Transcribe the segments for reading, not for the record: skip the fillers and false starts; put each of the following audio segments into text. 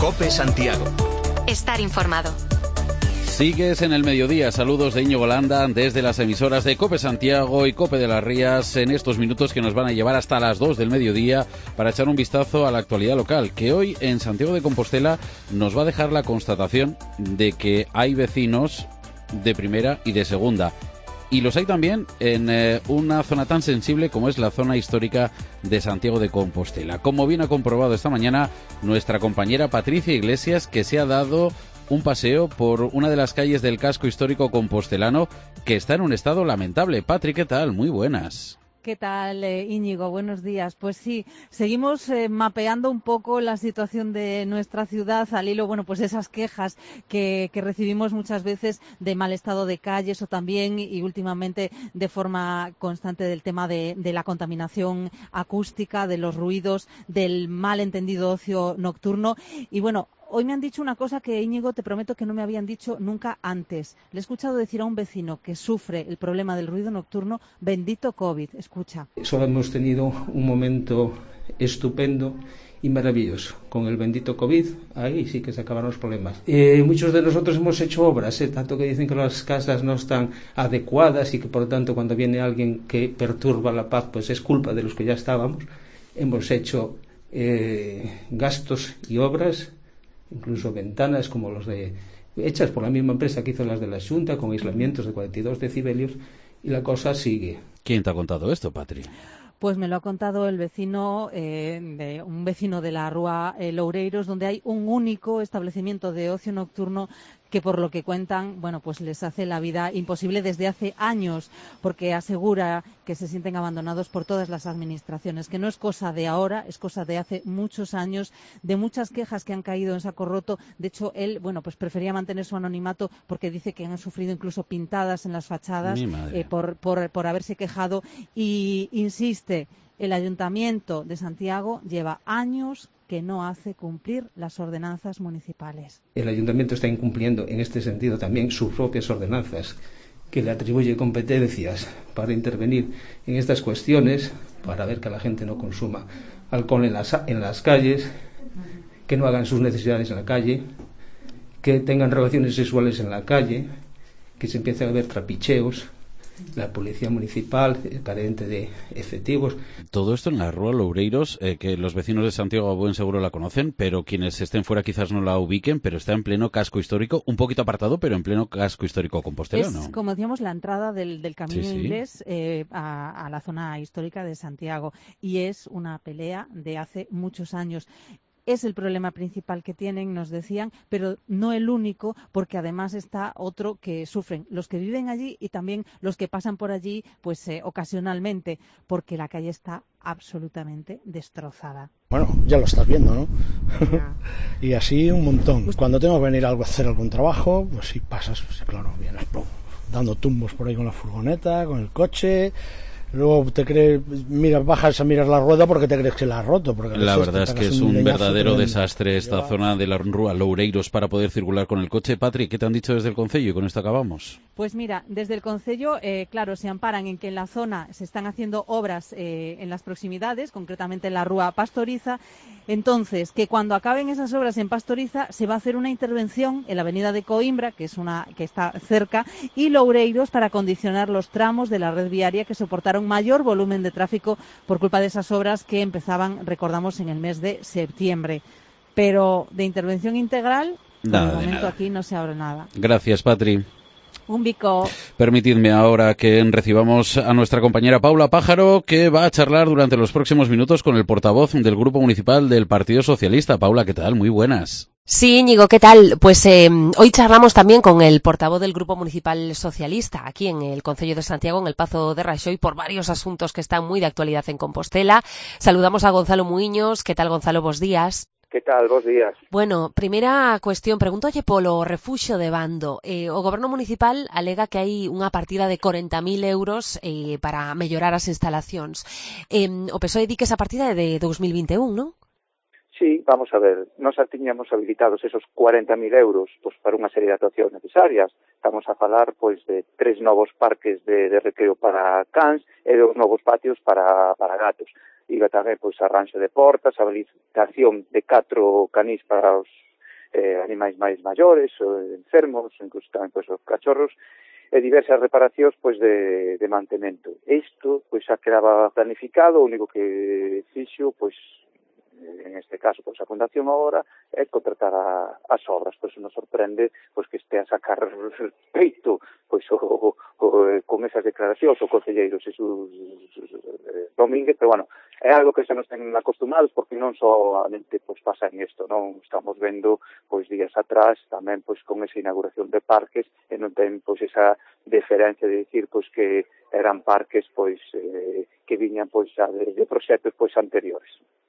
COPE Santiago. Estar informado. Sigues en el mediodía. Saludos de Íñigo Landa desde las emisoras de COPE Santiago y COPE de las Rías en estos minutos que nos van a llevar hasta las 2 del mediodía para echar un vistazo a la actualidad local, que hoy en Santiago de Compostela nos va a dejar la constatación de que hay vecinos de primera y de segunda. Y los hay también en una zona tan sensible como es la zona histórica de Santiago de Compostela. Como bien ha comprobado esta mañana nuestra compañera Patricia Iglesias, que se ha dado un paseo por una de las calles del casco histórico compostelano que está en un estado lamentable. Patri, ¿qué tal? Muy buenas. ¿Qué tal, Íñigo? Buenos días. Pues sí, seguimos mapeando un poco la situación de nuestra ciudad al hilo, pues de esas quejas que recibimos muchas veces de mal estado de calles o también y últimamente de forma constante del tema de la contaminación acústica, de los ruidos, del mal entendido ocio nocturno. Y hoy me han dicho una cosa que, Íñigo, te prometo que no me habían dicho nunca antes. Le he escuchado decir a un vecino que sufre el problema del ruido nocturno, bendito COVID. Escucha. Solo hemos tenido un momento estupendo y maravilloso. Con el bendito COVID, ahí sí que se acabaron los problemas. Muchos de nosotros hemos hecho obras, tanto que dicen que las casas no están adecuadas y que por lo tanto cuando viene alguien que perturba la paz, pues es culpa de los que ya estábamos. Hemos hecho gastos y obras, incluso ventanas como los hechas por la misma empresa que hizo las de la Xunta, con aislamientos de 42 decibelios, y la cosa sigue. ¿Quién te ha contado esto, Patri? Pues me lo ha contado el vecino, un vecino de la Rúa Loureiros, donde hay un único establecimiento de ocio nocturno que, por lo que cuentan, pues les hace la vida imposible desde hace años, porque asegura que se sienten abandonados por todas las administraciones, que no es cosa de ahora, es cosa de hace muchos años, de muchas quejas que han caído en saco roto. De hecho, él, prefería mantener su anonimato porque dice que han sufrido incluso pintadas en las fachadas por haberse quejado y insiste. El Ayuntamiento de Santiago lleva años que no hace cumplir las ordenanzas municipales. El Ayuntamiento está incumpliendo en este sentido también sus propias ordenanzas, que le atribuye competencias para intervenir en estas cuestiones, para ver que la gente no consuma alcohol en las calles, que no hagan sus necesidades en la calle, que tengan relaciones sexuales en la calle, que se empiece a ver trapicheos. La policía municipal carente de efectivos. Todo esto en la Rúa Loureiros, que los vecinos de Santiago a buen seguro la conocen, pero quienes estén fuera quizás no la ubiquen, pero está en pleno casco histórico, un poquito apartado, pero en pleno casco histórico compostelano. Es, como decíamos, la entrada del Camino Inglés a la zona histórica de Santiago, y es una pelea de hace muchos años. Es el problema principal que tienen, nos decían, pero no el único, porque además está otro que sufren los que viven allí y también los que pasan por allí ocasionalmente, porque la calle está absolutamente destrozada. Bueno, ya lo estás viendo, ¿no? Y así un montón. Cuando tengo que venir a hacer algún trabajo, pues si pasas, pues, claro, vienes dando tumbos por ahí con la furgoneta, con el coche. Luego bajas a mirar la rueda porque te crees que la has roto. Porque la verdad es que es un verdadero desastre esta zona de la Rúa Loureiros para poder circular con el coche. Patri, ¿qué te han dicho desde el concello? Y con esto acabamos. Pues mira, desde el concello, claro, se amparan en que en la zona se están haciendo obras en las proximidades, concretamente en la Rúa Pastoriza. Entonces, que cuando acaben esas obras en Pastoriza se va a hacer una intervención en la avenida de Coimbra, que está cerca, y Loureiros, para condicionar los tramos de la red viaria que soportaron mayor volumen de tráfico por culpa de esas obras que empezaban, recordamos, en el mes de septiembre. Pero de intervención integral, por el momento aquí no se abre nada. Gracias, Patri. Un bico. Permitidme ahora que recibamos a nuestra compañera Paula Pájaro, que va a charlar durante los próximos minutos con el portavoz del Grupo Municipal del Partido Socialista. Paula, ¿qué tal? Muy buenas. Sí, Íñigo, ¿qué tal? Pues hoy charlamos también con el portavoz del Grupo Municipal Socialista aquí en el Concello de Santiago, en el Pazo de Raxoi, por varios asuntos que están muy de actualidad en Compostela. Saludamos a Gonzalo Muiños. ¿Qué tal, Gonzalo? Bos días. Que tal? Bos días. Bueno, primeira cuestión, pregúntolle polo refuxio de Bando. O Goberno Municipal alega que hai unha partida de 40.000 euros para mellorar as instalacións. O PSOE di que esa partida é de 2021, non? Sí, vamos a ver, nós tiñamos habilitados esos 40.000 euros para unha serie de actuacións necesarias. Estamos a falar de 3 novos parques de recreo para cans e 2 novos patios para gatos. Iba tamén arranxo de portas, habilitación de 4 canís para os animais máis maiores, enfermos, incluso tamén pois, os cachorros, e diversas reparacións pois de mantemento. Isto pois xa quedaba planificado, o único que fixo pois en este caso pois a Fundación agora é contratar as obras, pois nos sorprende pois que este a sacar peito pois con esas declaracións o concelleiro Xesús Domínguez, pero bueno, é algo que xa nos ten acostumados porque non solamente pois pasa en isto, non estamos vendo pois días atrás tamén pois con esa inauguración de parques e non ten pois esa deferencia de dicir pois que eran parques pois que viñan pois xa de proxectos pois anteriores.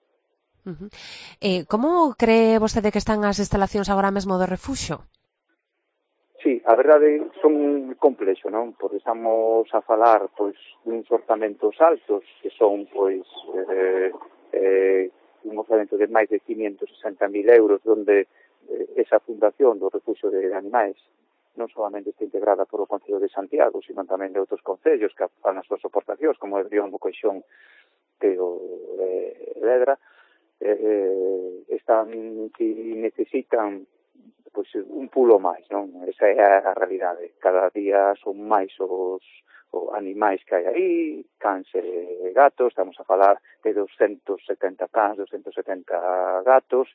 Como cree vostede que están as instalacións agora mesmo do refuxio? Sí, a verdade son complexo, non? Porque estamos a falar pois duns orzamentos altos que son pois un orzamento de máis de 560.000 euros donde esa fundación do refuxio de animais non solamente está integrada por o Concello de Santiago, sino tamén de outros concellos que fan as súas aportacións, como o Brión, o Coixón e o Ledra, están que necesitan pois un pulo máis, non? Esa é a realidade. Cada día son máis os animais que hai aí, cans e gatos, estamos a falar de 270 cans, 270 gatos,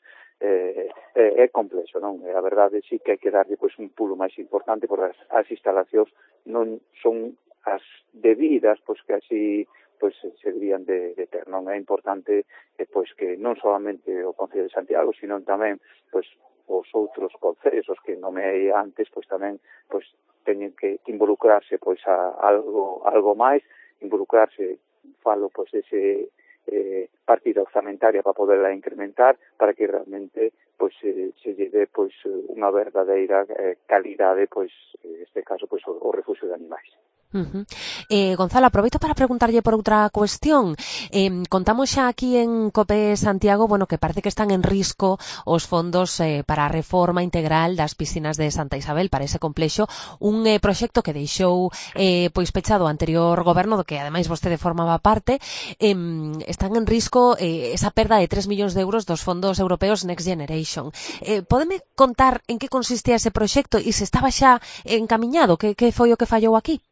é complexo, non? A verdade sí que hai que darlle pois un pulo máis importante porque as instalacións non son as debidas, pois que así pois se deberían de ter, non? É importante pois que non solamente o Concello de Santiago, sino tamén pois os outros concellos, os que nomeei antes, pois tamén pois teñen que involucrarse pois a algo máis, involucrarse, falo pois ese partida orzamentaria para poderla incrementar para que realmente pois se lle dé pois unha verdadeira calidade pois neste caso pois o refuxio de animais. Gonzalo, aproveito para preguntarlle por outra cuestión. Contamos xa aquí en COPE Santiago, bueno, que parece que están en risco os fondos para a reforma integral das piscinas de Santa Isabel para ese complexo, un proxecto que deixou pois pechado o anterior goberno, do que ademais vostede formaba parte. Están en risco esa perda de 3 millóns de euros dos fondos europeos Next Generation. Pódeme contar en que consistía ese proxecto e se estaba xa encamiñado? Que foi o que fallou aquí?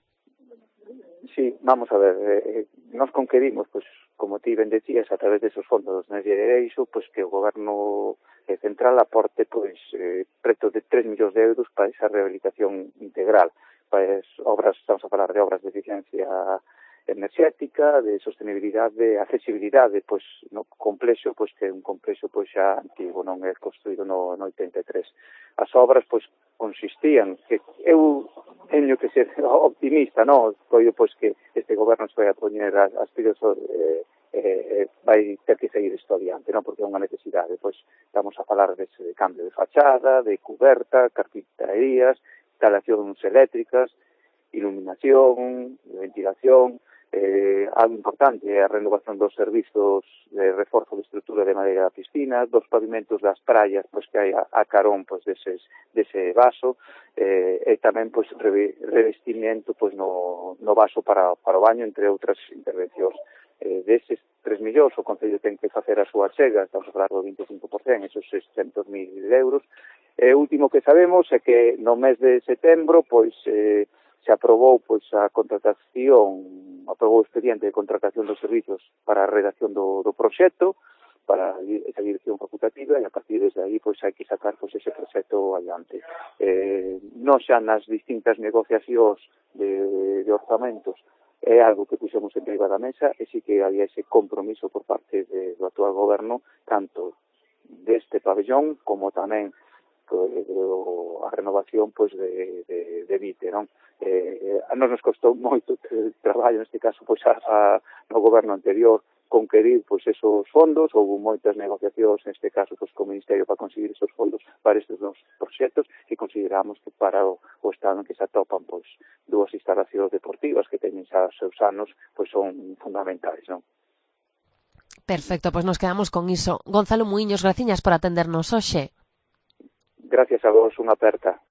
Sí, vamos a ver, nos conquerimos, pois, como ti ben decías, a través desos fondos Next Generation, pois que o goberno central aporte, pois, preto de 3 millóns de euros para esa rehabilitación integral. Pois, obras, estamos a falar de obras de eficiencia enerxética, de sostenibilidade, de accesibilidade, pois, no complexo, pois, que é un complexo, pois, xa antigo, non é construído no 83. As obras, pois, consistían, que eu teño que ser optimista, non? Pois que este goberno se vai a poñer as pilas vai ter que seguir isto adiante, non? Porque é unha necesidade, pois estamos a falar de cambio de fachada, de cuberta, carpinterías, instalacións eléctricas, iluminación, ventilación, algo importante é a renovación dos servizos de reforzo de estrutura de madeira da piscina, dos pavimentos das praias pois que hai a carón pois dese vaso, e tamén pois revestimento pois no vaso para o baño, entre outras intervencións. Deses 3 millóns o Concello ten que facer a súa chega, estamos a falar do 25%, esos 600.000 euros. O último que sabemos é que no mes de setembro pois se aprobou pois a contratación, aprobou o expediente de contratación dos servizos para a redacción do proxecto, para esa dirección facultativa, e a partir desde aí pois hai que sacar pois ese proxecto adiante. Non xa nas distintas negociacións de orzamentos é algo que puxemos en riba da mesa e sí que había ese compromiso por parte do actual goberno, tanto deste pabellón como tamén a renovación pois de Vite, non? Nos costou moito traballo neste caso pois no goberno anterior conquerir pois esos fondos, houve moitas negociacións neste caso pois co Ministerio para conseguir esos fondos para estes dos proxectos e consideramos que para o estado en que se atopan pois dúas instalacións deportivas que teñen xa os seus anos pois son fundamentais, non? Perfecto, pois nos quedamos con iso. Gonzalo Muiños, graciñas por atendernos hoxe. Gracias a vos, unha aperta.